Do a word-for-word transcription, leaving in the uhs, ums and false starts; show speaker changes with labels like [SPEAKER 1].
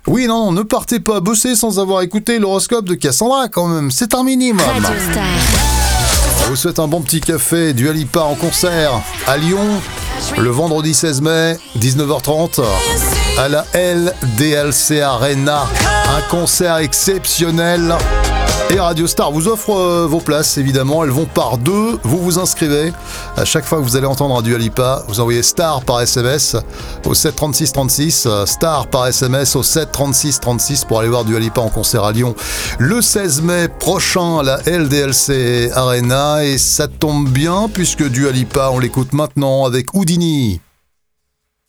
[SPEAKER 1] Oui, non, non, ne partez pas bosser sans avoir écouté l'horoscope de Cassandra quand même, c'est un minimum.
[SPEAKER 2] Radio Star.
[SPEAKER 1] On vous souhaite un bon petit café, Dua Lipa en concert à Lyon, le vendredi seize mai, dix-neuf heures trente, à la L D L C Arena. Un concert exceptionnel. Et Radio Star vous offre euh, vos places, évidemment. Elles vont par deux. Vous vous inscrivez. À chaque fois que vous allez entendre un Dua Lipa, vous envoyez Star par S M S au sept trente-six trente-six. Star par S M S au sept trente-six trente-six pour aller voir Dua Lipa en concert à Lyon le seize mai prochain à la L D L C Arena. Et ça tombe bien puisque Dua Lipa, on l'écoute maintenant avec Houdini.